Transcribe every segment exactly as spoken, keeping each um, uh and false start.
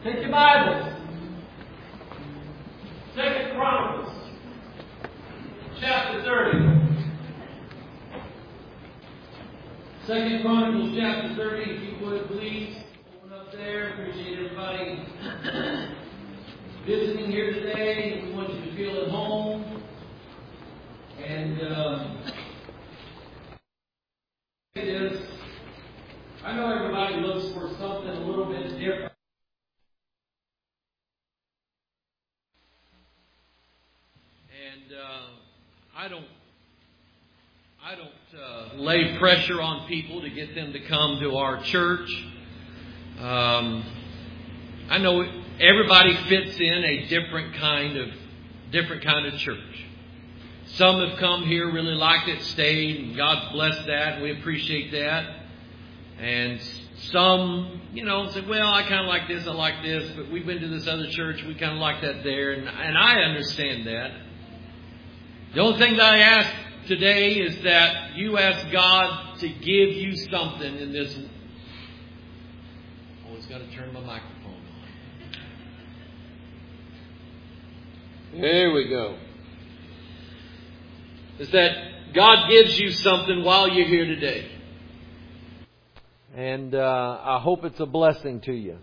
Take your Bibles. Second Chronicles, chapter thirty. Second Chronicles, chapter thirty, if you would please. Open up there. Appreciate everybody visiting here today. We want you to feel at home. And um, it is, I know everybody looks for something a little bit different. And uh, I don't, I don't uh, lay pressure on people to get them to come to our church. Um, I know everybody fits in a different kind of, different kind of church. Some have come here, really liked it, stayed, and God's blessed that, and we appreciate that. And some, you know, say, well, I kind of like this, I like this, but we've been to this other church, we kind of like that there, and, and I understand that. The only thing that I ask today is that you ask God to give you something in this. Always got to turn my microphone on. There we go. Is that God gives you something while you're here today. And uh, I hope it's a blessing to you.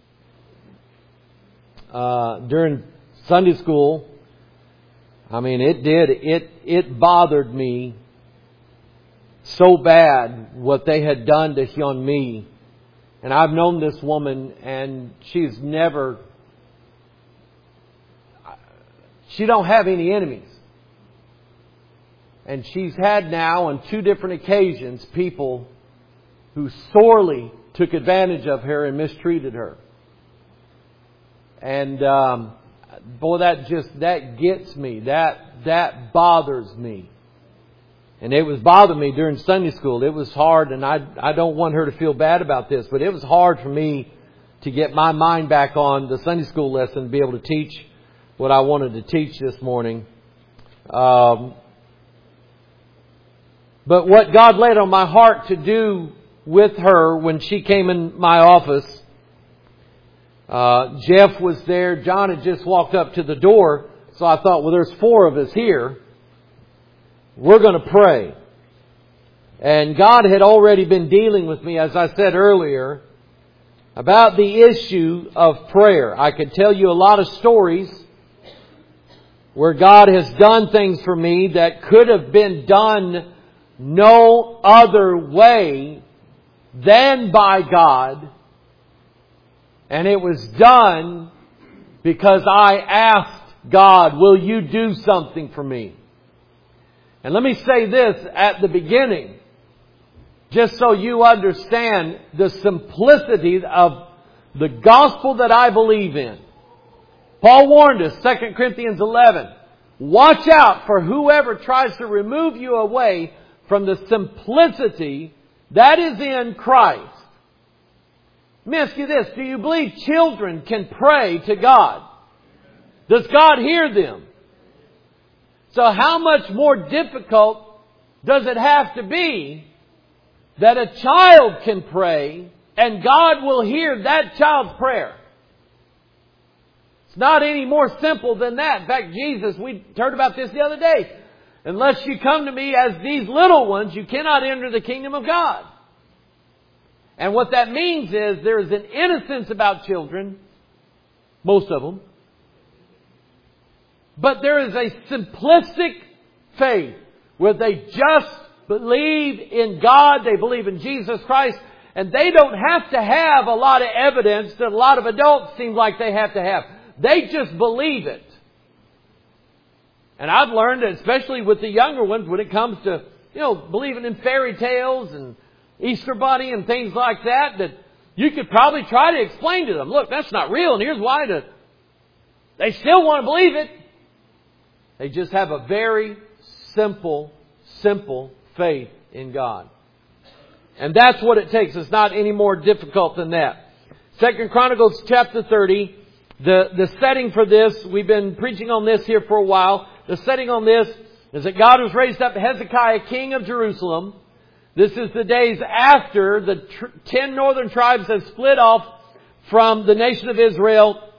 Uh, during Sunday school, I mean, it did. It it bothered me so bad what they had done to Hyun Mi. And I've known this woman, and she's never, she don't have any enemies. And she's had now on two different occasions people who sorely took advantage of her and mistreated her. And um, boy, that just, that gets me. That, that bothers me. And it was bothering me during Sunday school. It was hard, and I, I don't want her to feel bad about this, but it was hard for me to get my mind back on the Sunday school lesson and be able to teach what I wanted to teach this morning. Um, But what God laid on my heart to do with her when she came in my office, uh, Jeff was there. John had just walked up to the door. So I thought, well, there's four of us here. We're going to pray. And God had already been dealing with me, as I said earlier, about the issue of prayer. I could tell you a lot of stories where God has done things for me that could have been done no other way than by God. And it was done because I asked God, will you do something for me? And let me say this at the beginning, just so you understand the simplicity of the gospel that I believe in. Paul warned us, Second Corinthians eleven, watch out for whoever tries to remove you away from the simplicity that is in Christ. Let me ask you this. Do you believe children can pray to God? Does God hear them? So how much more difficult does it have to be that a child can pray and God will hear that child's prayer? It's not any more simple than that. In fact, Jesus, we heard about this the other day. Unless you come to me as these little ones, you cannot enter the kingdom of God. And what that means is there is an innocence about children, most of them. But there is a simplistic faith where they just believe in God, they believe in Jesus Christ, and they don't have to have a lot of evidence that a lot of adults seem like they have to have. They just believe it. And I've learned that especially with the younger ones, when it comes to, you know, believing in fairy tales and Easter Bunny and things like that, that you could probably try to explain to them, look, that's not real, and here's why. To, they still want to believe it. They just have a very simple, simple faith in God. And that's what it takes. It's not any more difficult than that. Second Chronicles chapter thirty. The, the setting for this, we've been preaching on this here for a while. The setting on this is that God has raised up Hezekiah, king of Jerusalem. This is the days after the tr- ten northern tribes have split off from the nation of Israel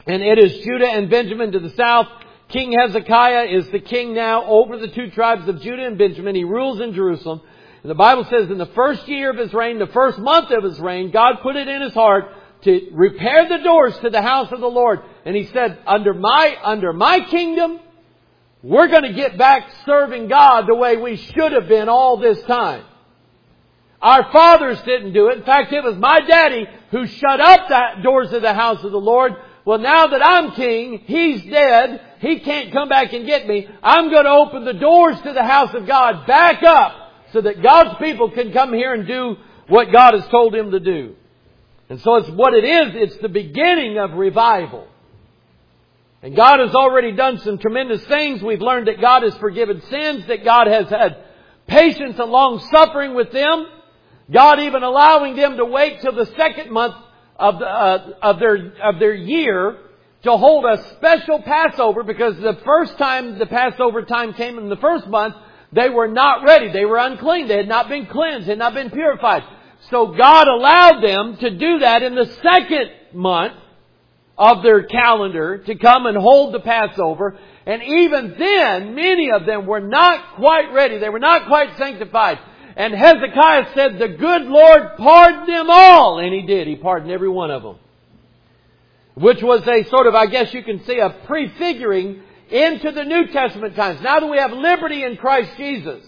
And it is Judah and Benjamin to the south. King Hezekiah is the king now over the two tribes of Judah and Benjamin. He rules in Jerusalem. And the Bible says in the first year of his reign, the first month of his reign, God put it in his heart to repair the doors to the house of the Lord. And He said, under my, under my kingdom, we're going to get back serving God the way we should have been all this time. Our fathers didn't do it. In fact, it was my daddy who shut up the doors of the house of the Lord. Well, now that I'm king, He's dead. He can't come back and get me. I'm going to open the doors to the house of God back up so that God's people can come here and do what God has told Him to do. And so it's what it is. It's the beginning of revival. And God has already done some tremendous things. We've learned that God has forgiven sins, that God has had patience and long suffering with them. God even allowing them to wait till the second month of, the, uh, of their of their year to hold a special Passover, because the first time the Passover time came in the first month, they were not ready. They were unclean. They had not been cleansed. They had not been purified. So God allowed them to do that in the second month of their calendar, to come and hold the Passover. And even then, many of them were not quite ready. They were not quite sanctified. And Hezekiah said, the good Lord pardoned them all. And He did. He pardoned every one of them. Which was a sort of, I guess you can say, a prefiguring into the New Testament times. Now that we have liberty in Christ Jesus,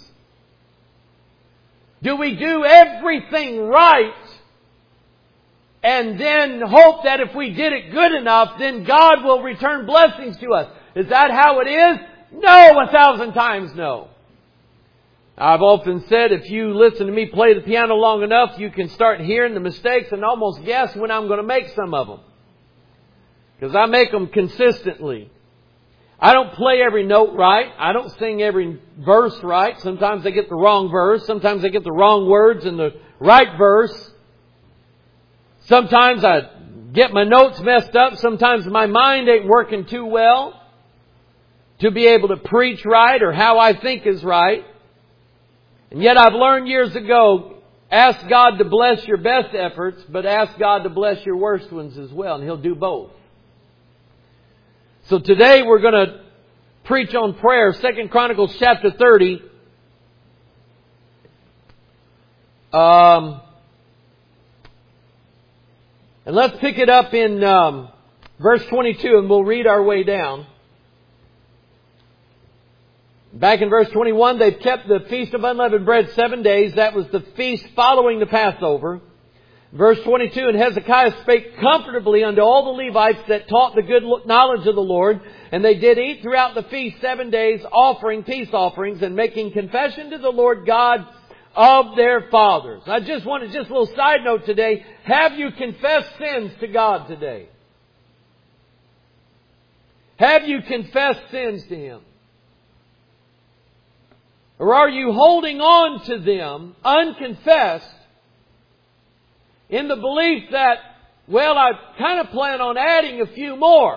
do we do everything right and then hope that if we did it good enough, then God will return blessings to us? Is that how it is? No, a thousand times no. I've often said, if you listen to me play the piano long enough, you can start hearing the mistakes and almost guess when I'm going to make some of them. Because I make them consistently. I don't play every note right. I don't sing every verse right. Sometimes I get the wrong verse. Sometimes I get the wrong words in the right verse. Sometimes I get my notes messed up. Sometimes my mind ain't working too well to be able to preach right or how I think is right. And yet I've learned years ago, ask God to bless your best efforts, but ask God to bless your worst ones as well, and He'll do both. So today we're going to preach on prayer. Second Chronicles chapter thirty. Um, and let's pick it up in um, verse twenty-two, and we'll read our way down. Back in verse twenty-one, they've kept the Feast of Unleavened Bread seven days. That was the feast following the Passover. Verse twenty-two, and Hezekiah spake comfortably unto all the Levites that taught the good knowledge of the Lord. And they did eat throughout the feast seven days, offering peace offerings and making confession to the Lord God of their fathers. I just wanted, just a little side note today. Have you confessed sins to God today? Have you confessed sins to Him? Or are you holding on to them unconfessed in the belief that, well, I kind of plan on adding a few more?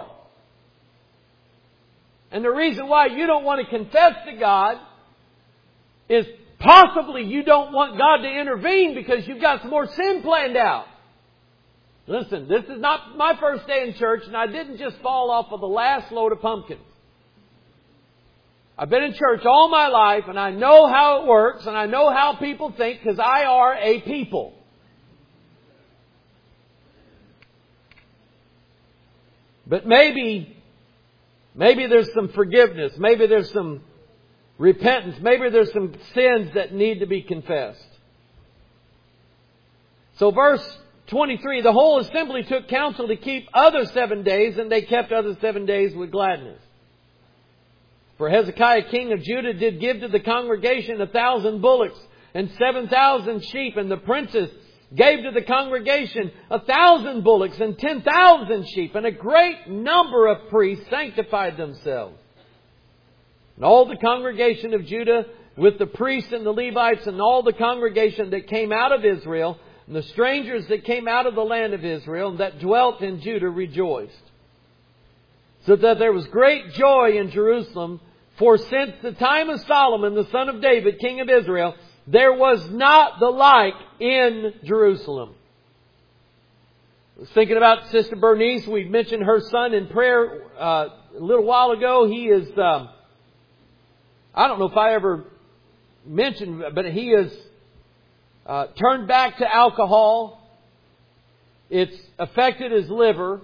And the reason why you don't want to confess to God is possibly you don't want God to intervene because you've got some more sin planned out. Listen, this is not my first day in church, and I didn't just fall off of the last load of pumpkins. I've been in church all my life, and I know how it works, and I know how people think, because I are a people. But maybe, maybe there's some forgiveness. Maybe there's some repentance. Maybe there's some sins that need to be confessed. So verse twenty-three, the whole assembly took counsel to keep other seven days, and they kept other seven days with gladness. For Hezekiah, king of Judah, did give to the congregation a thousand bullocks and seven thousand sheep. And the princes gave to the congregation a thousand bullocks and ten thousand sheep. And a great number of priests sanctified themselves. And all the congregation of Judah, with the priests and the Levites and all the congregation that came out of Israel, and the strangers that came out of the land of Israel and that dwelt in Judah, rejoiced. So that there was great joy in Jerusalem, for since the time of Solomon, the son of David, king of Israel, there was not the like in Jerusalem. I was thinking about Sister Bernice. We mentioned her son in prayer uh, a little while ago. He is, um, I don't know if I ever mentioned, but he is uh, turned back to alcohol. It's affected his liver.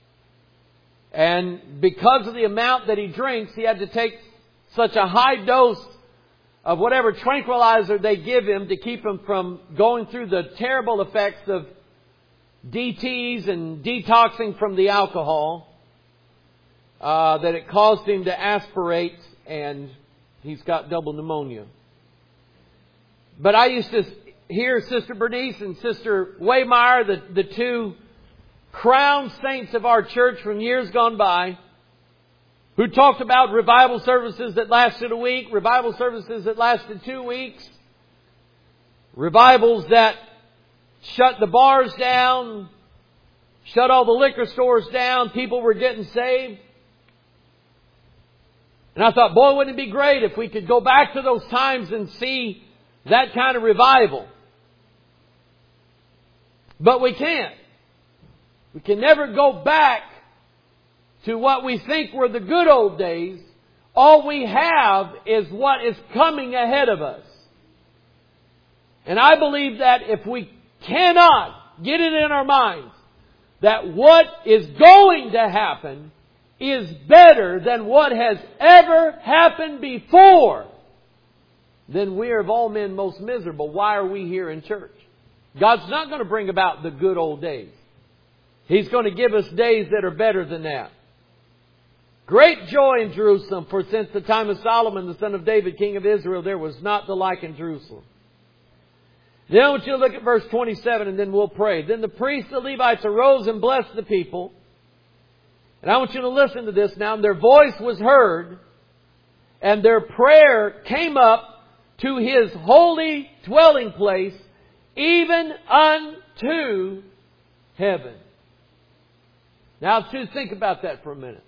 And because of the amount that he drinks, he had to take such a high dose of whatever tranquilizer they give him to keep him from going through the terrible effects of D Ts and detoxing from the alcohol, uh, that it caused him to aspirate, and he's got double pneumonia. But I used to hear Sister Bernice and Sister Waymeyer, the, the two crowned saints of our church from years gone by, who talked about revival services that lasted a week, revival services that lasted two weeks, revivals that shut the bars down, shut all the liquor stores down, people were getting saved. And I thought, boy, wouldn't it be great if we could go back to those times and see that kind of revival. But we can't. We can never go back to what we think were the good old days. All we have is what is coming ahead of us. And I believe that if we cannot get it in our minds that what is going to happen is better than what has ever happened before, then we are of all men most miserable. Why are we here in church? God's not going to bring about the good old days. He's going to give us days that are better than that. Great joy in Jerusalem, for since the time of Solomon, the son of David, king of Israel, there was not the like in Jerusalem. Then I want you to look at verse twenty-seven, and then we'll pray. Then the priests, the Levites, arose and blessed the people. And I want you to listen to this now. And their voice was heard, and their prayer came up to His holy dwelling place, even unto heaven. Now, just think about that for a minute.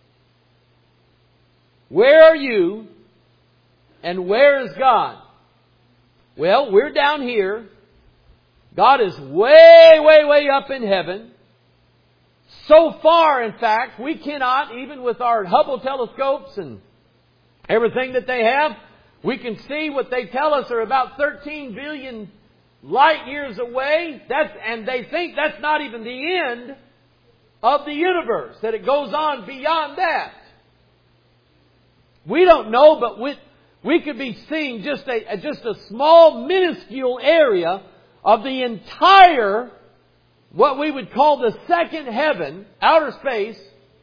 Where are you, and where is God? Well, we're down here. God is way, way, way up in heaven. So far, in fact, we cannot, even with our Hubble telescopes and everything that they have, we can see what they tell us are about thirteen billion light years away. That's, and they think that's not even the end of the universe, that it goes on beyond that. We don't know, but we, we could be seeing just a, just a small, minuscule area of the entire, what we would call the second heaven, outer space.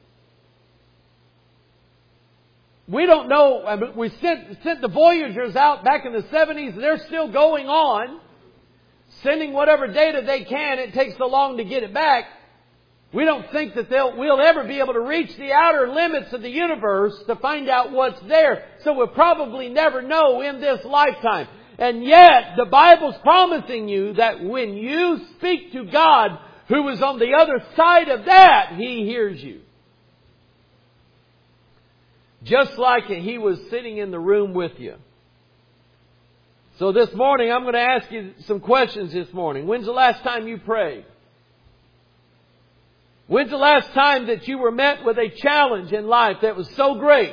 We don't know. I mean, we sent, sent the Voyagers out back in the seventies. They're still going on, sending whatever data they can. It takes so long to get it back. We don't think that they'll, we'll ever be able to reach the outer limits of the universe to find out what's there. So we'll probably never know in this lifetime. And yet, the Bible's promising you that when you speak to God, who is on the other side of that, He hears you. Just like He was sitting in the room with you. So this morning, I'm going to ask you some questions this morning. When's the last time you prayed? When's the last time that you were met with a challenge in life that was so great?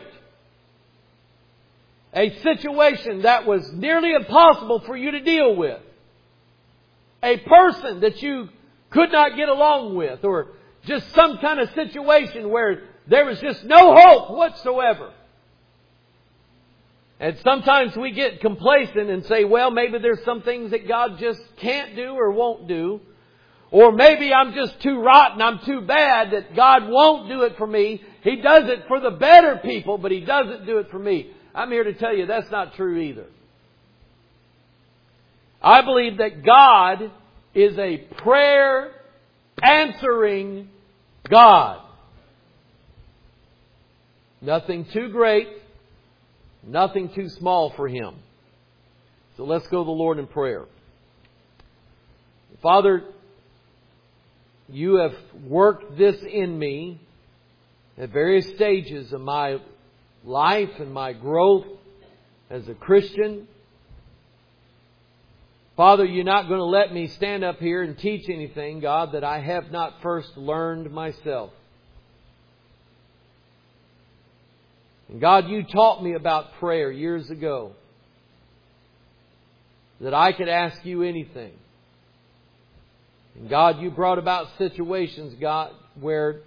A situation that was nearly impossible for you to deal with. A person that you could not get along with, or just some kind of situation where there was just no hope whatsoever. And sometimes we get complacent and say, well, maybe there's some things that God just can't do or won't do. Or maybe I'm just too rotten, I'm too bad that God won't do it for me. He does it for the better people, but He doesn't do it for me. I'm here to tell you that's not true either. I believe that God is a prayer answering God. Nothing too great, nothing too small for Him. So let's go to the Lord in prayer. Father, You have worked this in me at various stages of my life and my growth as a Christian. Father, You're not going to let me stand up here and teach anything, God, that I have not first learned myself. And God, You taught me about prayer years ago. That I could ask You anything. And God, You brought about situations, God, where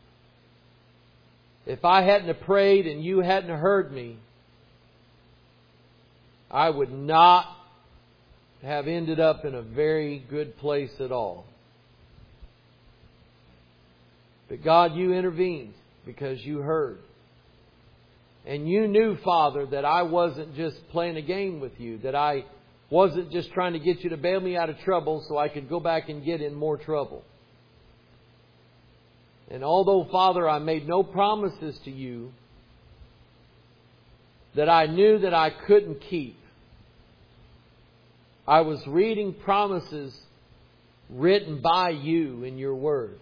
if I hadn't have prayed and You hadn't heard me, I would not have ended up in a very good place at all. But God, You intervened because You heard. And You knew, Father, that I wasn't just playing a game with You, that I wasn't just trying to get You to bail me out of trouble so I could go back and get in more trouble. And although, Father, I made no promises to You that I knew that I couldn't keep, I was reading promises written by You in Your Word.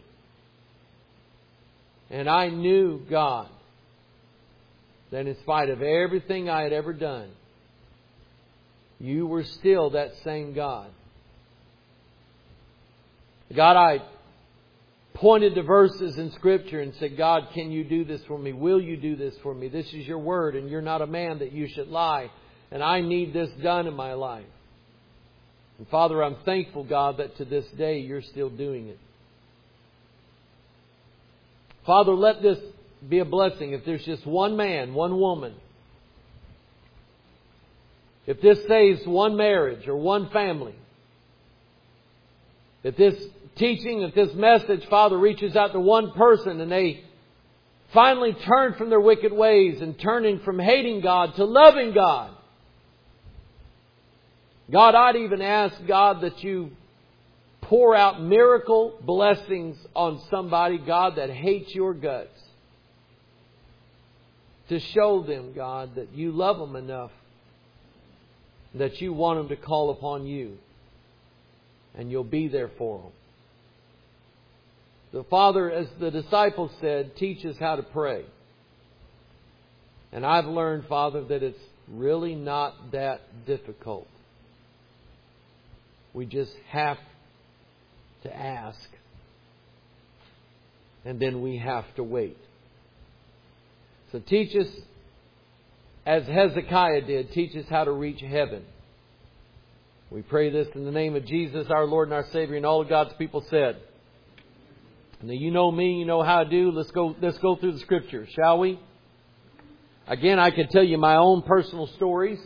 And I knew, God, that in spite of everything I had ever done, You were still that same God. God, I pointed to verses in Scripture and said, God, can You do this for me? Will You do this for me? This is Your Word, and You're not a man that You should lie. And I need this done in my life. And Father, I'm thankful, God, that to this day You're still doing it. Father, let this be a blessing. If there's just one man, one woman, if this saves one marriage or one family, if this teaching, if this message, Father, reaches out to one person and they finally turn from their wicked ways and turning from hating God to loving God. God, I'd even ask, God, that You pour out miracle blessings on somebody, God, that hates Your guts. To show them, God, that You love them enough that You want them to call upon You. And You'll be there for them. The Father, as the disciples said, teach us how to pray. And I've learned, Father, that it's really not that difficult. We just have to ask. And then we have to wait. So teach us, as Hezekiah did, teach us how to reach heaven. We pray this in the name of Jesus, our Lord and our Savior, and all of God's people said. Now you know me, you know how to do. Let's go, let's go through the Scriptures, shall we? Again, I could tell you my own personal stories.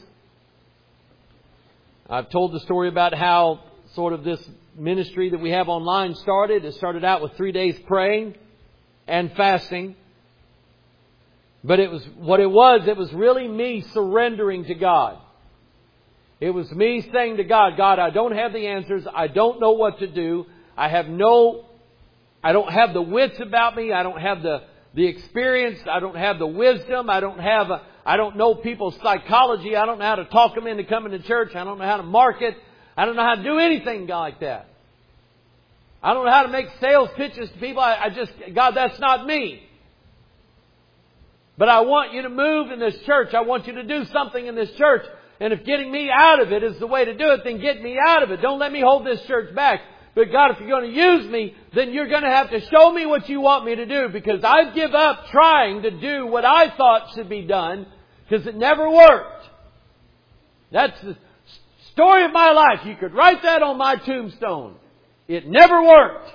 I've told the story about how sort of this ministry that we have online started. It started out with three days praying and fasting. But it was what it was, it was really me surrendering to God. It was me saying to God, God, I don't have the answers. I don't know what to do. I have no, I don't have the wits about me. I don't have the, the experience. I don't have the wisdom. I don't have, a, I don't know people's psychology. I don't know how to talk them into coming to church. I don't know how to market. I don't know how to do anything like that. I don't know how to make sales pitches to people. I, I just, God, that's not me. But I want You to move in this church. I want You to do something in this church. And if getting me out of it is the way to do it, then get me out of it. Don't let me hold this church back. But God, if You're going to use me, then You're going to have to show me what You want me to do. Because I give up trying to do what I thought should be done. Because it never worked. That's the story of my life. You could write that on my tombstone. It never worked.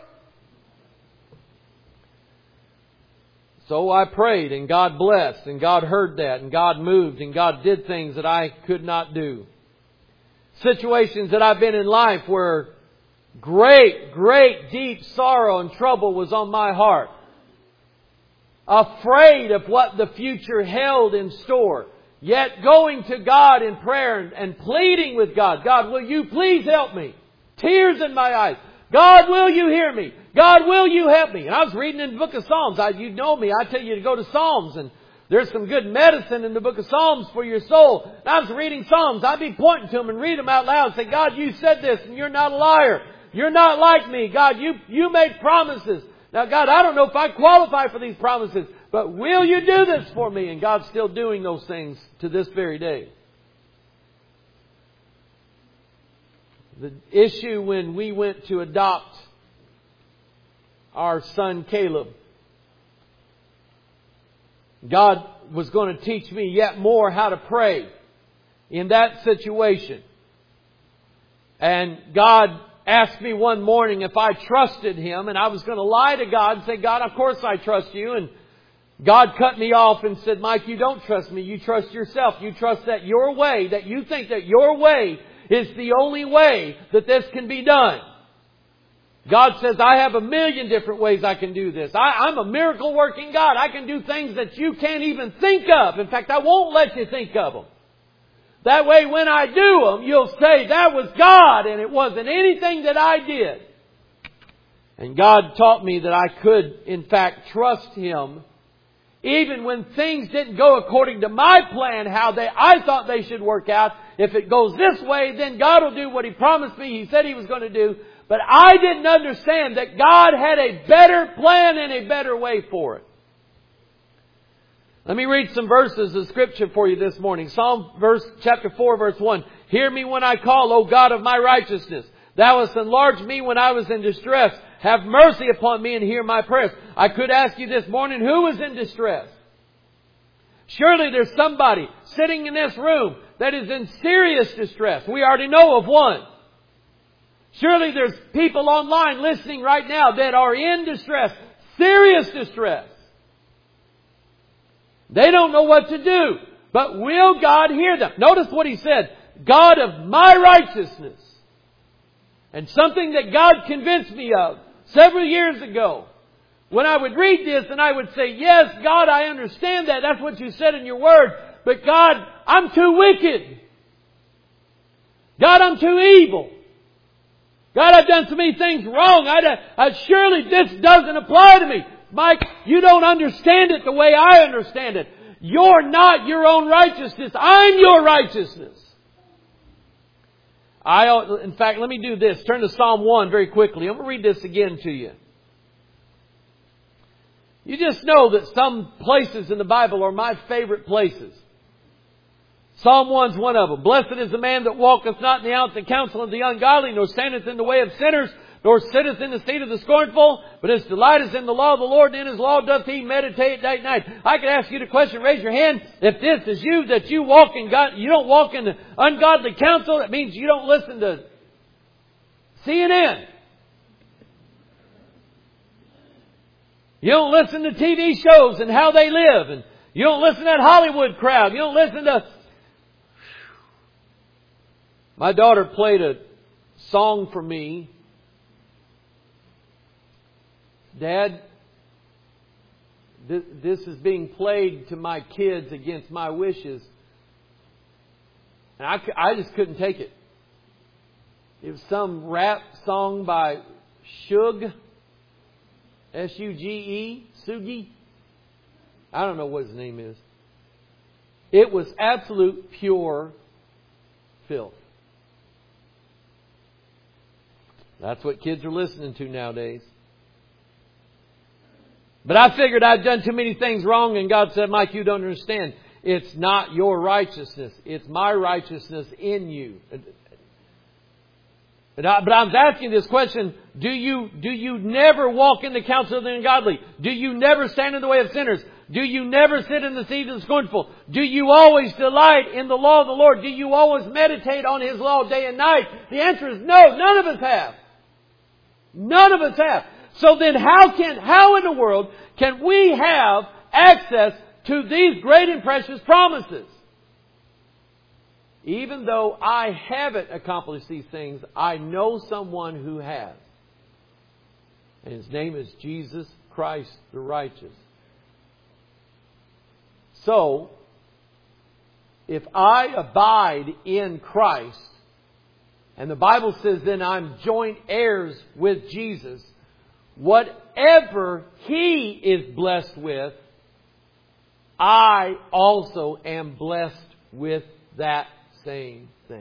So I prayed and God blessed and God heard that and God moved and God did things that I could not do. Situations that I've been in life where great, great, deep sorrow and trouble was on my heart. Afraid of what the future held in store. Yet going to God in prayer and, and pleading with God. God, will You please help me? Tears in my eyes. God, will You hear me? God, will You help me? And I was reading in the book of Psalms. I, you know me. I tell you to go to Psalms. And there's some good medicine in the book of Psalms for your soul. And I was reading Psalms. I'd be pointing to them and read them out loud. Say, God, You said this and You're not a liar. You're not like me. God, you, you made promises. Now, God, I don't know if I qualify for these promises. But will You do this for me? And God's still doing those things to this very day. The issue when we went to adopt our son Caleb, God was going to teach me yet more how to pray in that situation. And God asked me one morning if I trusted Him, and I was going to lie to God and say, God, of course I trust You. And God cut me off and said, Mike, you don't trust me. You trust yourself. You trust that your way, that you think that your way is the only way that this can be done. God says, I have a million different ways I can do this. I, I'm a miracle working God. I can do things that you can't even think of. In fact, I won't let you think of them. That way when I do them, you'll say, that was God and it wasn't anything that I did. And God taught me that I could, in fact, trust Him even when things didn't go according to my plan, how they I thought they should work out. If it goes this way, then God will do what He promised me He said He was going to do. But I didn't understand that God had a better plan and a better way for it. Let me read some verses of Scripture for you this morning. Psalm verse, chapter four, verse one. Hear me when I call, O God of my righteousness. Thou hast enlarged me when I was in distress. Have mercy upon me and hear my prayers. I could ask you this morning, who is in distress? Surely there's somebody sitting in this room that is in serious distress. We already know of one. Surely there's people online listening right now that are in distress, serious distress. They don't know what to do. But will God hear them? Notice what He said. God of my righteousness. And something that God convinced me of several years ago. When I would read this and I would say, yes, God, I understand that. That's what You said in Your Word. But God, I'm too wicked. God, I'm too evil. God, I've done so many things wrong. I, I, surely this doesn't apply to me. Mike, you don't understand it the way I understand it. You're not your own righteousness. I'm your righteousness. I, in fact, let me do this. Turn to Psalm one very quickly. I'm going to read this again to you. You just know that some places in the Bible are my favorite places. Psalm one's one of them. Blessed is the man that walketh not in the counsel of the ungodly, nor standeth in the way of sinners, nor sitteth in the seat of the scornful, but his delight is in the law of the Lord, and in His law doth he meditate day and night. I could ask you the question, raise your hand. If this is you, that you walk in God, you don't walk in the ungodly counsel, that means you don't listen to C N N. You don't listen to T V shows and how they live, and you don't listen to that Hollywood crowd. You don't listen to... My daughter played a song for me. Dad, th- this is being played to my kids against my wishes. And I, c- I just couldn't take it. It was some rap song by Suge, S U G E, Sugi. I don't know what his name is. It was absolute pure filth. That's what kids are listening to nowadays. But I figured I'd done too many things wrong, and God said, Mike, you don't understand. It's not your righteousness. It's my righteousness in you. But I, but I'm asking this question, do you, do you never walk in the counsel of the ungodly? Do you never stand in the way of sinners? Do you never sit in the seat of the scornful? Do you always delight in the law of the Lord? Do you always meditate on His law day and night? The answer is no, none of us have. None of us have. So then how can, how in the world can we have access to these great and precious promises? Even though I haven't accomplished these things, I know someone who has. And His name is Jesus Christ the righteous. So, if I abide in Christ, and the Bible says then I'm joint heirs with Jesus, whatever He is blessed with, I also am blessed with that same thing.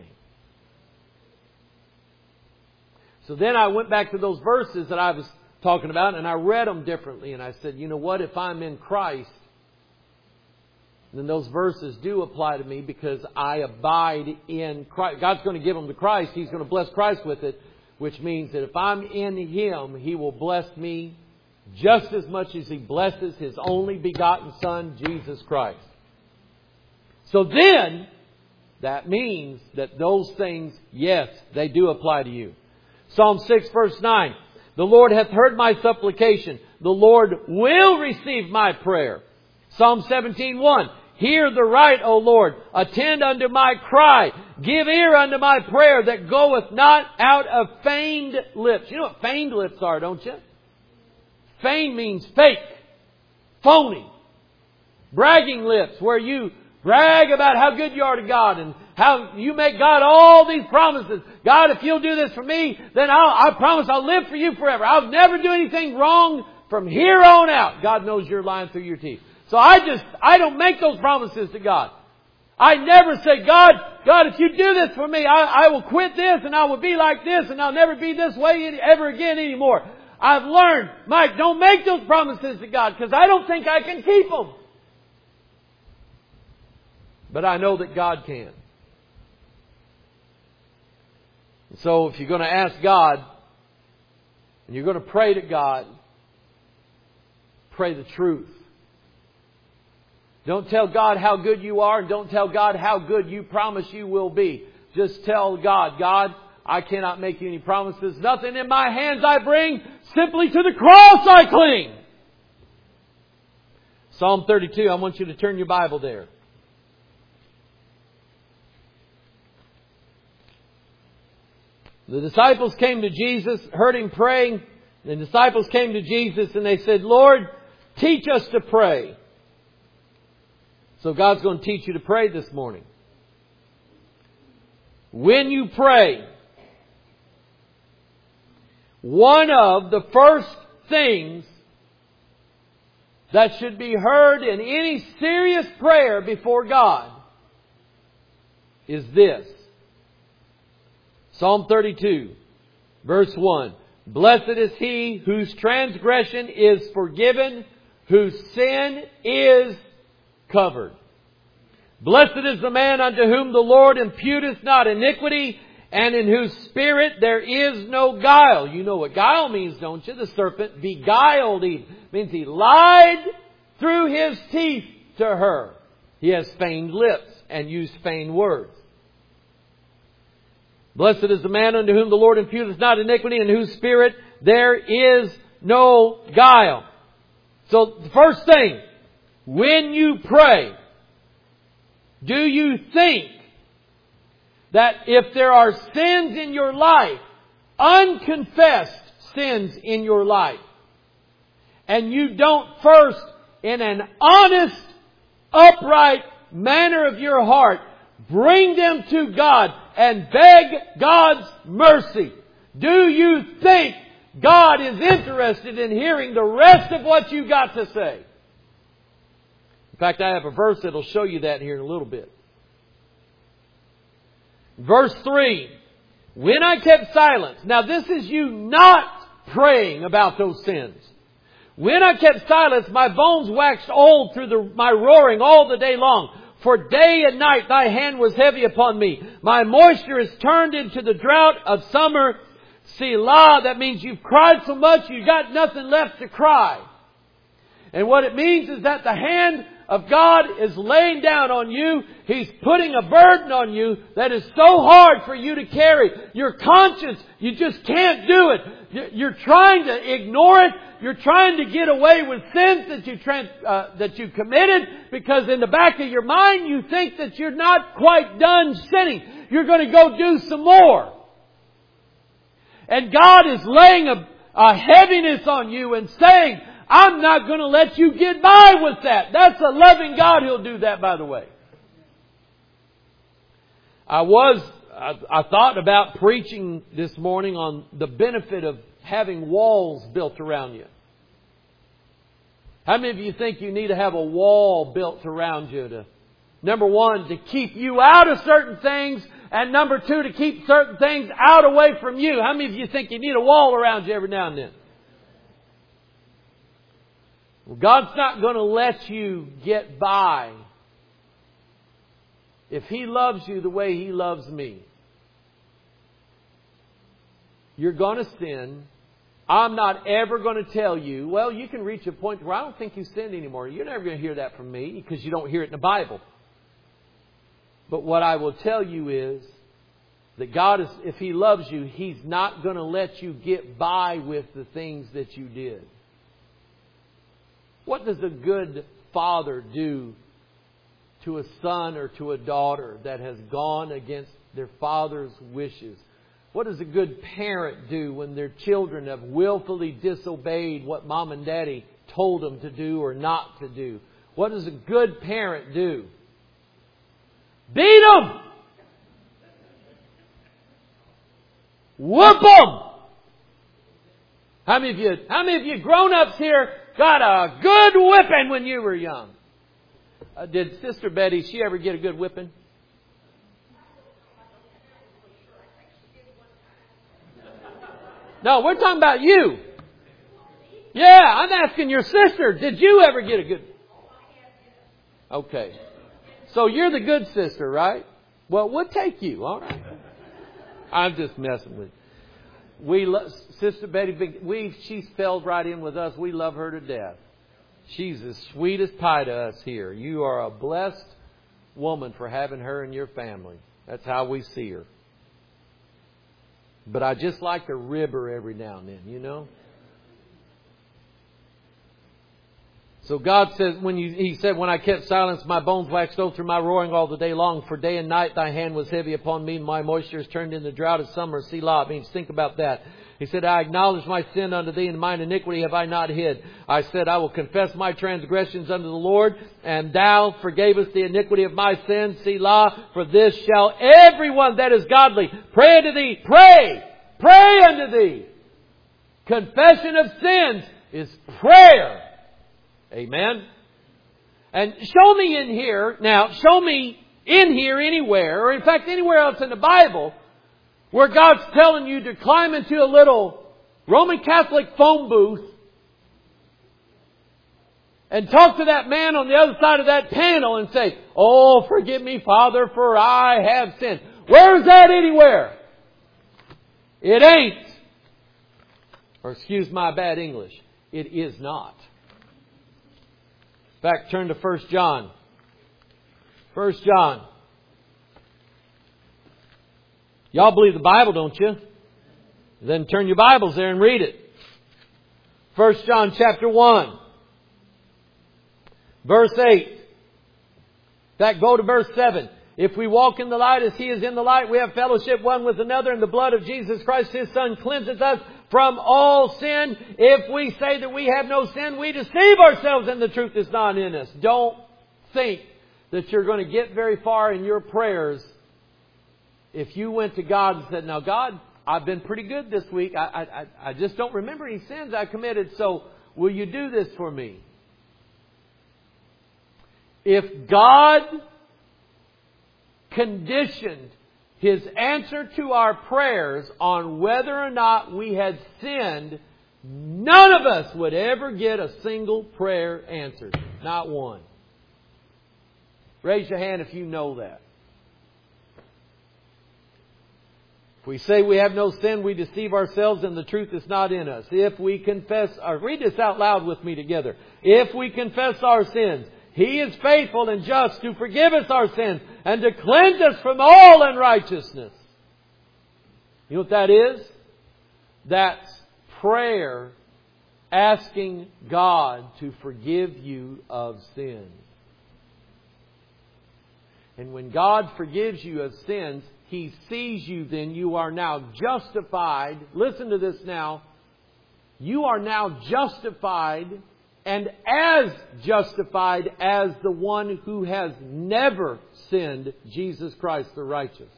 So then I went back to those verses that I was talking about, and I read them differently. And I said, you know what? If I'm in Christ, then those verses do apply to me because I abide in Christ. God's going to give them to Christ. He's going to bless Christ with it, which means that if I'm in Him, He will bless me just as much as He blesses His only begotten Son, Jesus Christ. So then, that means that those things, yes, they do apply to you. Psalm six verse nine. The Lord hath heard my supplication. The Lord will receive my prayer. Psalm seventeen one. Hear the right, O Lord. Attend unto my cry. Give ear unto my prayer that goeth not out of feigned lips. You know what feigned lips are, don't you? Feigned means fake. Phony. Bragging lips, where you brag about how good you are to God and how you make God all these promises. God, if you'll do this for me, then I'll, I promise I'll live for you forever. I'll never do anything wrong from here on out. God knows you're lying through your teeth. So I just, I don't make those promises to God. I never say, God, God, if you do this for me, I, I will quit this and I will be like this and I'll never be this way any, ever again anymore. I've learned, Mike, don't make those promises to God because I don't think I can keep them. But I know that God can. So if you're going to ask God and you're going to pray to God, pray the truth. Don't tell God how good you are and don't tell God how good you promise you will be. Just tell God, God, I cannot make you any promises. Nothing in my hands I bring. Simply to the cross I cling. Psalm thirty-two, I want you to turn your Bible there. The disciples came to Jesus, heard Him praying. The disciples came to Jesus and they said, Lord, teach us to pray. So God's going to teach you to pray this morning. When you pray, one of the first things that should be heard in any serious prayer before God is this. Psalm thirty-two, verse one. Blessed is he whose transgression is forgiven, whose sin is covered. Blessed is the man unto whom the Lord imputeth not iniquity, and in whose spirit there is no guile. You know what guile means, don't you? The serpent beguiled Eve. It means he lied through his teeth to her. He has feigned lips and used feigned words. Blessed is the man unto whom the Lord imputeth not iniquity, and in whose spirit there is no guile. So the first thing, when you pray, do you think that if there are sins in your life, unconfessed sins in your life, and you don't first, in an honest, upright manner of your heart, bring them to God and beg God's mercy, do you think God is interested in hearing the rest of what you got to say? In fact, I have a verse that will show you that here in a little bit. Verse three. When I kept silence. Now this is you not praying about those sins. When I kept silence, my bones waxed old through the, my roaring all the day long. For day and night thy hand was heavy upon me. My moisture is turned into the drought of summer. Selah, that means you've cried so much you got nothing left to cry. And what it means is that the hand of God is laying down on you. He's putting a burden on you that is so hard for you to carry. Your conscience, you just can't do it. You're trying to ignore it. You're trying to get away with sins that you trans, uh, that you committed, because in the back of your mind you think that you're not quite done sinning. You're going to go do some more. And God is laying a, a heaviness on you and saying, I'm not going to let you get by with that. That's a loving God. He'll do that, by the way. I was, I, I thought about preaching this morning on the benefit of having walls built around you. How many of you think you need to have a wall built around you to, number one, to keep you out of certain things, and number two, to keep certain things out away from you? How many of you think you need a wall around you every now and then? Well, God's not going to let you get by if He loves you the way He loves me, you're going to sin. I'm not ever going to tell you, well, you can reach a point where I don't think you sinned anymore. You're never going to hear that from me because you don't hear it in the Bible. But what I will tell you is that God, is, if He loves you, He's not going to let you get by with the things that you did. What does a good father do to a son or to a daughter that has gone against their father's wishes? What does a good parent do when their children have willfully disobeyed what mom and daddy told them to do or not to do? What does a good parent do? Beat them! Whoop them! How many of you, how many of you grown-ups here got a good whipping when you were young? Uh, did Sister Betty, she ever get a good whipping? No, we're talking about you. Yeah, I'm asking your sister. Did you ever get a good... Okay. So you're the good sister, right? Well, we'll take you. All right. I'm just messing with you. We lo- Sister Betty, we she's fell right in with us. We love her to death. She's the sweetest pie to us here. You are a blessed woman for having her in your family. That's how we see her. But I just like to rib her every now and then, you know. So God says, when you, He said, when I kept silence, my bones waxed old through my roaring all the day long. For day and night thy hand was heavy upon me, and my moisture is turned into drought of summer. Selah. It means think about that. He said, I acknowledge my sin unto thee, and mine iniquity have I not hid. I said, I will confess my transgressions unto the Lord, and thou forgavest the iniquity of my sins. Selah. For this shall everyone that is godly pray unto thee. Pray! Pray unto thee. Confession of sins is prayer. Amen. And show me in here, now, show me in here anywhere, or in fact anywhere else in the Bible, where God's telling you to climb into a little Roman Catholic phone booth and talk to that man on the other side of that panel and say, oh, forgive me, Father, for I have sinned. Where's that anywhere? It ain't. Or excuse my bad English. It is not. In fact, turn to First John. First John. Y'all believe the Bible, don't you? Then turn your Bibles there and read it. First John chapter one. Verse eight. In fact, go to verse seven. If we walk in the light as He is in the light, we have fellowship one with another, and the blood of Jesus Christ, His Son, cleanses us from all sin. If we say that we have no sin, we deceive ourselves and the truth is not in us. Don't think that you're going to get very far in your prayers if you went to God and said, now God, I've been pretty good this week. I, I, I just don't remember any sins I committed, so will you do this for me? If God conditioned His answer to our prayers on whether or not we had sinned, none of us would ever get a single prayer answered. Not one. Raise your hand if you know that. If we say we have no sin, we deceive ourselves and the truth is not in us. If we confess, or read this out loud with me together. If we confess our sins, He is faithful and just to forgive us our sins and to cleanse us from all unrighteousness. You know what that is? That's prayer asking God to forgive you of sins. And when God forgives you of sins, He sees you then. You are now justified. Listen to this now. You are now justified and as justified as the one who has never sinned, Jesus Christ the righteous.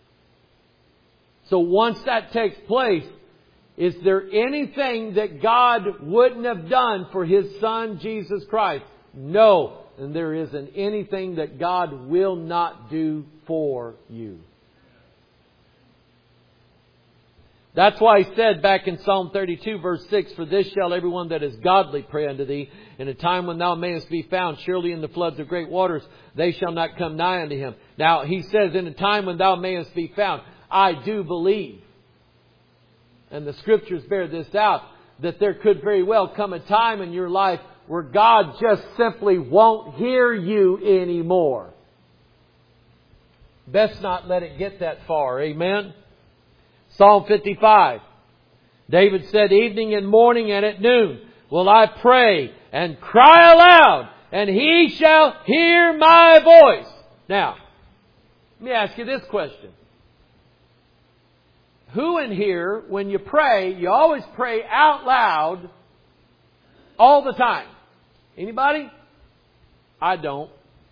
So once that takes place, is there anything that God wouldn't have done for His Son, Jesus Christ? No. And there isn't anything that God will not do for you. That's why He said back in Psalm thirty-two verse six, "For this shall everyone that is godly pray unto Thee. In a time when Thou mayest be found, surely in the floods of great waters, they shall not come nigh unto Him." Now, He says, in a time when Thou mayest be found. I do believe, and the Scriptures bear this out, that there could very well come a time in your life where God just simply won't hear you anymore. Best not let it get that far. Amen? Psalm fifty-five. David said, "Evening and morning and at noon will I pray and cry aloud, and He shall hear my voice." Now, let me ask you this question. Who in here, when you pray, you always pray out loud all the time? Anybody? I don't.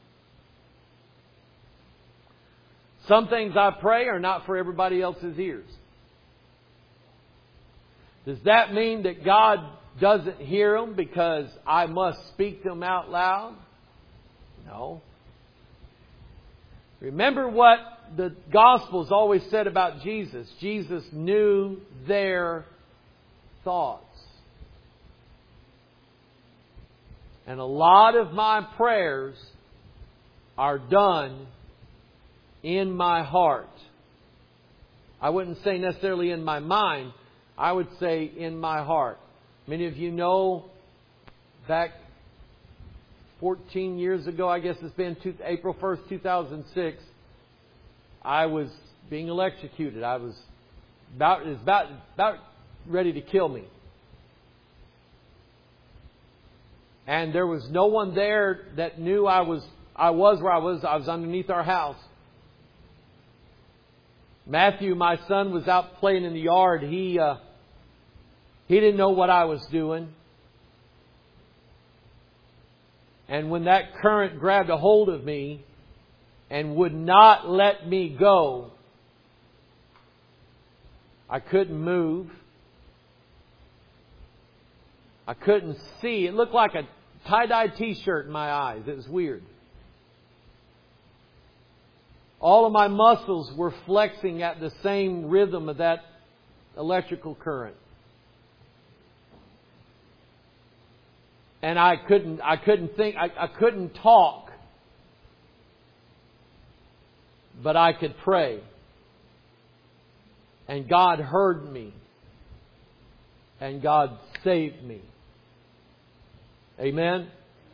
Some things I pray are not for everybody else's ears. Does that mean that God doesn't hear them because I must speak them out loud? No. Remember what the Gospels always said about Jesus. Jesus knew their thoughts. And a lot of my prayers are done in my heart. I wouldn't say necessarily in my mind. I would say in my heart. Many of you know back fourteen years ago, I guess it's been April first, two thousand six, I was being electrocuted. I was about, it was about, about ready to kill me. And there was no one there that knew I was, I was where I was. I was underneath our house. Matthew, my son, was out playing in the yard. He, uh, he didn't know what I was doing. And when that current grabbed a hold of me and would not let me go, I couldn't move. I couldn't see. It looked like a tie-dye t-shirt in my eyes. It was weird. All of my muscles were flexing at the same rhythm of that electrical current. And I couldn't, I couldn't think, I, I couldn't talk. But I could pray. And God heard me. And God saved me. Amen.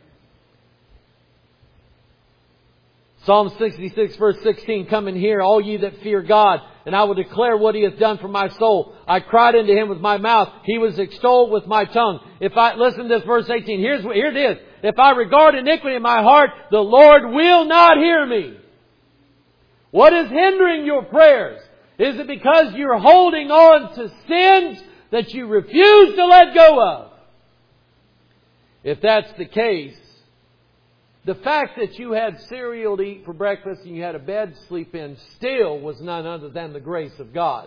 Psalm sixty-six verse sixteen, "Come and hear, all ye that fear God, and I will declare what He hath done for my soul. I cried unto Him with my mouth. He was extolled with my tongue." If I, listen to this verse eighteen. Here's what, here it is. "If I regard iniquity in my heart, the Lord will not hear me." What is hindering your prayers? Is it because you're holding on to sins that you refuse to let go of? If that's the case, the fact that you had cereal to eat for breakfast and you had a bed to sleep in still was none other than the grace of God.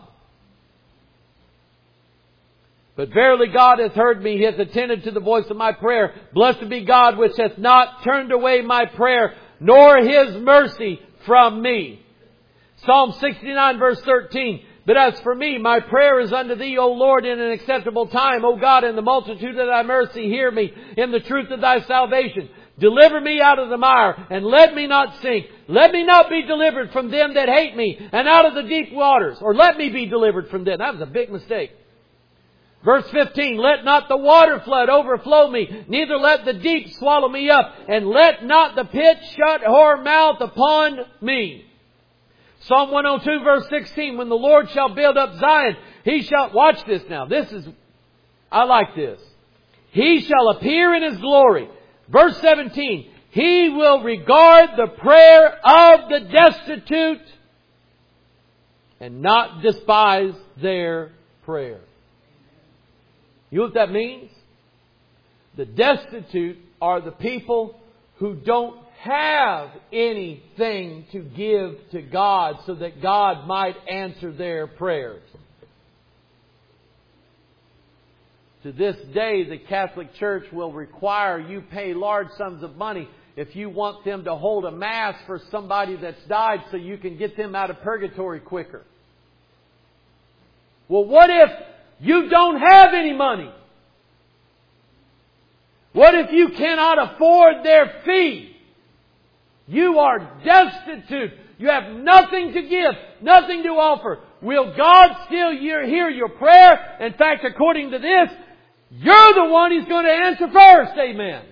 "But verily God hath heard me, He hath attended to the voice of my prayer. Blessed be God which hath not turned away my prayer, nor His mercy from me." Psalm sixty-nine verse thirteen, "But as for me, my prayer is unto Thee, O Lord, in an acceptable time. O God, in the multitude of Thy mercy, hear me. In the truth of Thy salvation, deliver me out of the mire, and let me not sink. Let me not be delivered from them that hate me, and out of the deep waters." Or let me be delivered from them. That was a big mistake. Verse fifteen, "Let not the water flood overflow me, neither let the deep swallow me up, and let not the pit shut her mouth upon me." Psalm one oh two verse sixteen, "When the Lord shall build up Zion, He shall," watch this now. This is, I like this. "He shall appear in His glory." Verse seventeen, "He will regard the prayer of the destitute and not despise their prayer." You know what that means? The destitute are the people who don't have anything to give to God so that God might answer their prayers. To this day, the Catholic Church will require you pay large sums of money if you want them to hold a Mass for somebody that's died so you can get them out of purgatory quicker. Well, what if you don't have any money? What if you cannot afford their fee? You are destitute. You have nothing to give, nothing to offer. Will God still hear your prayer? In fact, according to this, you're the one He's going to answer first. Amen.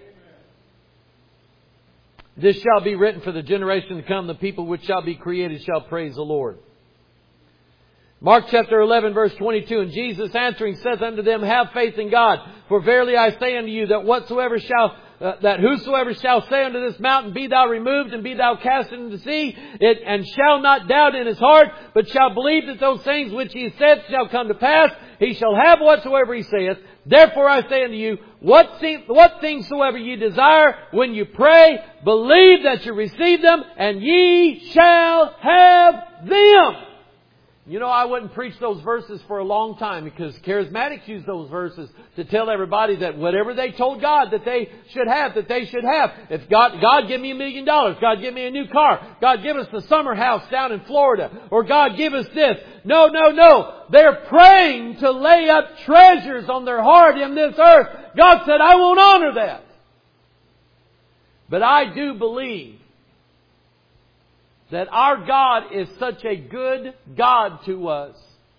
This shall be written for the generation to come. The people which shall be created shall praise the Lord. Mark chapter eleven verse twenty-two. And Jesus answering says unto them, Have faith in God. For verily I say unto you that whatsoever shall, uh, that whosoever shall say unto this mountain, Be thou removed and be thou cast into the sea, it, and shall not doubt in his heart, but shall believe that those things which he saith shall come to pass, he shall have whatsoever he saith. Therefore I say unto you, what, thing, what things soever ye desire when you pray, believe that you receive them, and ye shall have them. You know, I wouldn't preach those verses for a long time because charismatics use those verses to tell everybody that whatever they told God that they should have, that they should have. If God, God give me a million dollars, God give me a new car, God give us the summer house down in Florida, or God give us this. No, no, no. They're praying to lay up treasures on their heart in this earth. God said, I won't honor that. But I do believe that our God is such a good God to us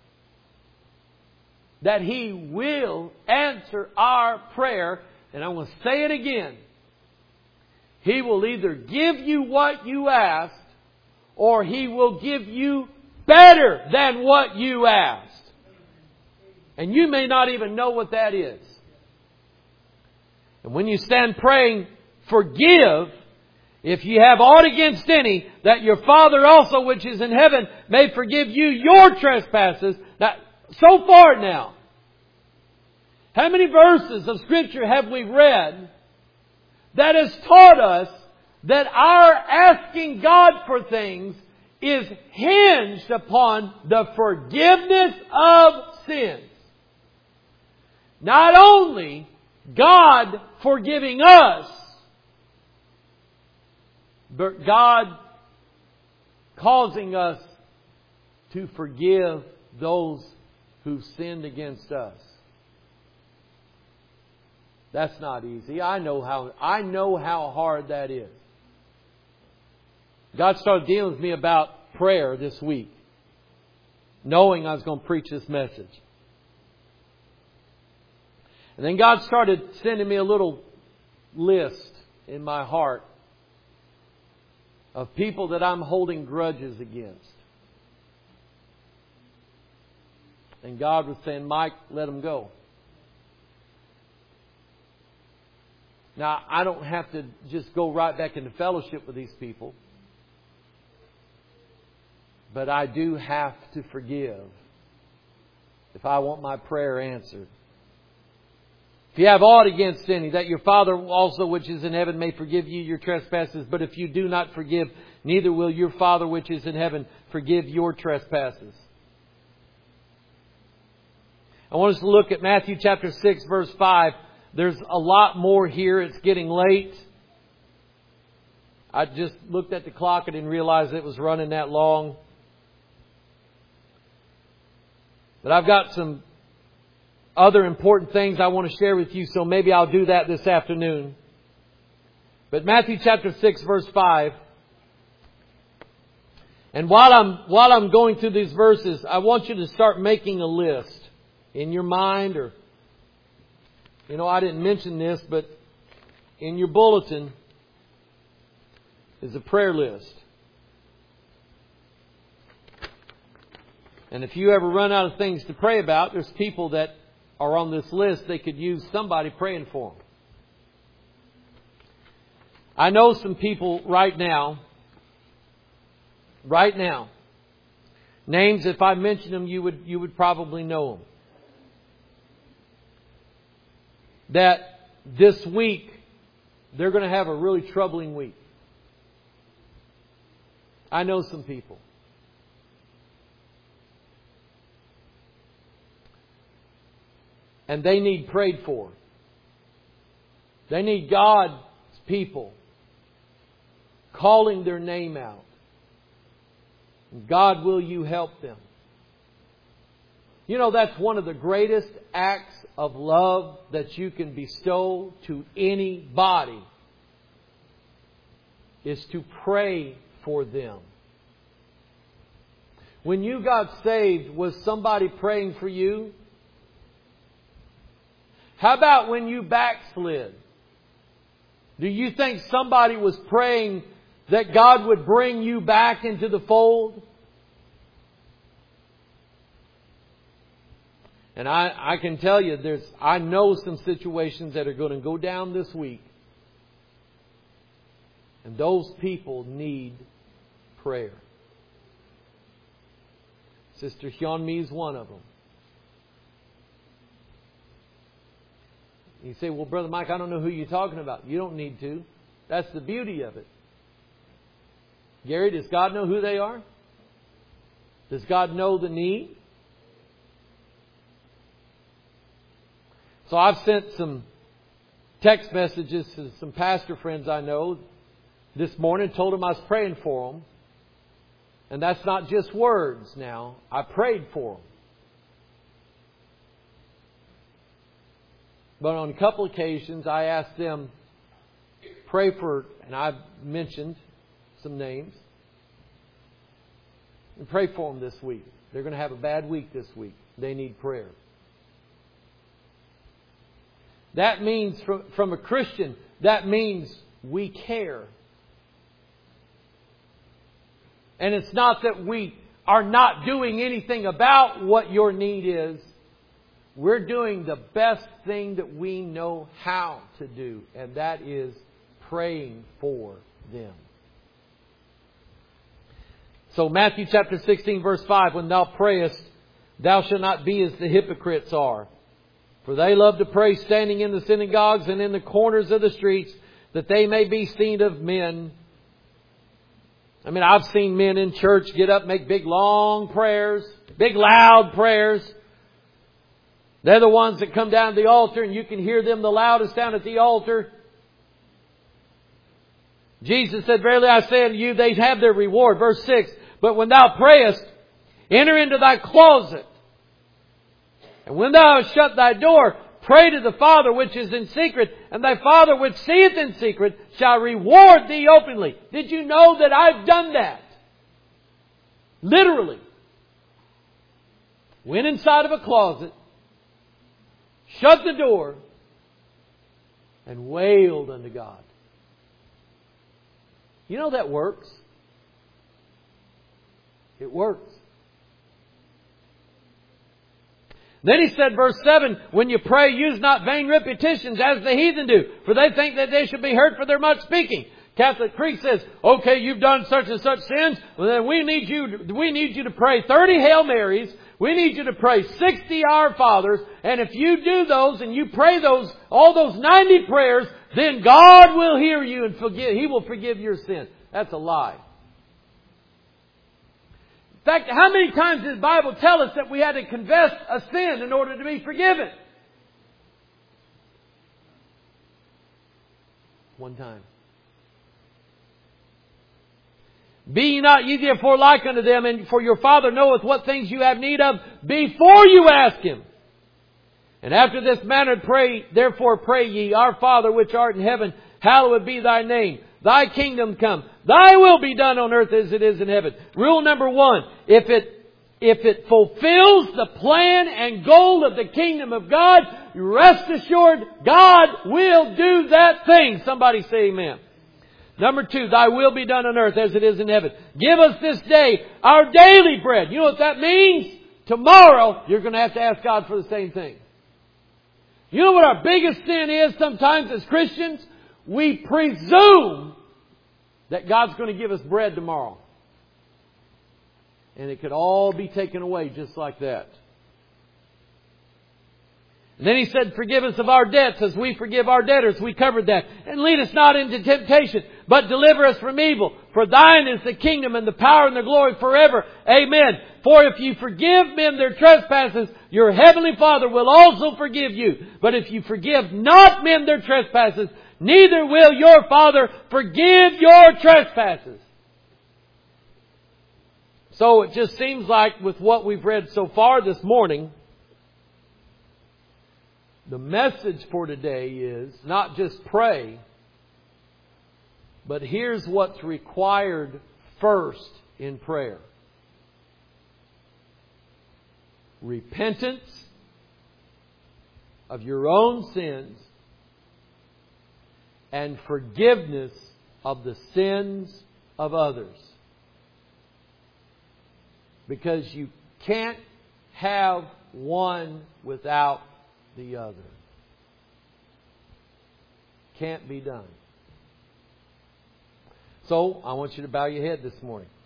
that He will answer our prayer. And I'm going to say it again. He will either give you what you asked, or He will give you better than what you asked. And you may not even know what that is. And when you stand praying, forgive, if ye have aught against any, that your Father also which is in heaven may forgive you your trespasses. Now, so far now, how many verses of Scripture have we read that has taught us that our asking God for things is hinged upon the forgiveness of sins? Not only God forgiving us, but God causing us to forgive those who've sinned against us. That's not easy. I know how, I know how hard that is. God started dealing with me about prayer this week, knowing I was going to preach this message. And then God started sending me a little list in my heart of people that I'm holding grudges against. And God was saying, Mike, let them go. Now, I don't have to just go right back into fellowship with these people. But I do have to forgive if I want my prayer answered. If you have aught against any, that your Father also which is in heaven may forgive you your trespasses. But if you do not forgive, neither will your Father which is in heaven forgive your trespasses. I want us to look at Matthew chapter six verse five. There's a lot more here. It's getting late. I just looked at the clock. I didn't realize it was running that long. But I've got some other important things I want to share with you, so maybe I'll do that this afternoon. But Matthew chapter six verse five. And while I'm while I'm going through these verses, I want you to start making a list in your mind, or you know, I didn't mention this, but in your bulletin is a prayer list. And if you ever run out of things to pray about, there's people that are on this list. They could use somebody praying for them. I know some people right now, right now, names, if I mention them, you would, you would probably know them. That this week, they're going to have a really troubling week. I know some people. And they need prayed for. They need God's people calling their name out. God, will you help them? You know, that's one of the greatest acts of love that you can bestow to anybody, is to pray for them. When you got saved, was somebody praying for you? How about when you backslid? Do you think somebody was praying that God would bring you back into the fold? And I, I can tell you, there's I know some situations that are going to go down this week. And those people need prayer. Sister Hyunmi is one of them. You say, well, Brother Mike, I don't know who you're talking about. You don't need to. That's the beauty of it. Gary, does God know who they are? Does God know the need? So I've sent some text messages to some pastor friends I know this morning, told them I was praying for them. And that's not just words now. I prayed for them. But on a couple occasions, I asked them, pray for, and I've mentioned some names, and pray for them this week. They're going to have a bad week this week. They need prayer. That means, from, from a Christian, that means we care. And it's not that we are not doing anything about what your need is. We're doing the best thing that we know how to do, and that is praying for them. So Matthew chapter sixteen verse five, when thou prayest, thou shalt not be as the hypocrites are. For they love to pray standing in the synagogues and in the corners of the streets, that they may be seen of men. I mean, I've seen men in church get up, make big long prayers, big loud prayers. They're the ones that come down to the altar and you can hear them the loudest down at the altar. Jesus said, verily I say unto you, they have their reward. Verse six, but when thou prayest, enter into thy closet. And when thou hast shut thy door, pray to the Father which is in secret, and thy Father which seeth in secret shall reward thee openly. Did you know that I've done that? Literally. Went inside of a closet, shut the door, and wailed unto God. You know that works. It works. Then he said, verse seven, when you pray, use not vain repetitions as the heathen do, for they think that they should be heard for their much speaking. Catholic Creed says, okay, you've done such and such sins, well, then we need you, we need you to pray thirty Hail Marys, we need you to pray sixty Our Fathers, and if you do those and you pray those, all those ninety prayers, then God will hear you and forgive, He will forgive your sin. That's a lie. In fact, how many times does the Bible tell us that we had to confess a sin in order to be forgiven? One time. Be ye not ye therefore like unto them, and for your Father knoweth what things you have need of before you ask Him. And after this manner pray, therefore pray ye, Our Father which art in heaven, hallowed be thy name. Thy kingdom come. Thy will be done on earth as it is in heaven. Rule number one. If it, if it fulfills the plan and goal of the kingdom of God, rest assured God will do that thing. Somebody say amen. Number two. Thy will be done on earth as it is in heaven. Give us this day our daily bread. You know what that means? Tomorrow you're going to have to ask God for the same thing. You know what our biggest sin is sometimes as Christians? We presume that God's going to give us bread tomorrow. And it could all be taken away just like that. And then He said, forgive us of our debts as we forgive our debtors. We covered that. And lead us not into temptation, but deliver us from evil. For thine is the kingdom and the power and the glory forever. Amen. For if you forgive men their trespasses, your heavenly Father will also forgive you. But if you forgive not men their trespasses, neither will your Father forgive your trespasses. So it just seems like with what we've read so far this morning, the message for today is not just pray, but here's what's required first in prayer. Repentance of your own sins and forgiveness of the sins of others. Because you can't have one without the other. Can't be done. So, I want you to bow your head this morning.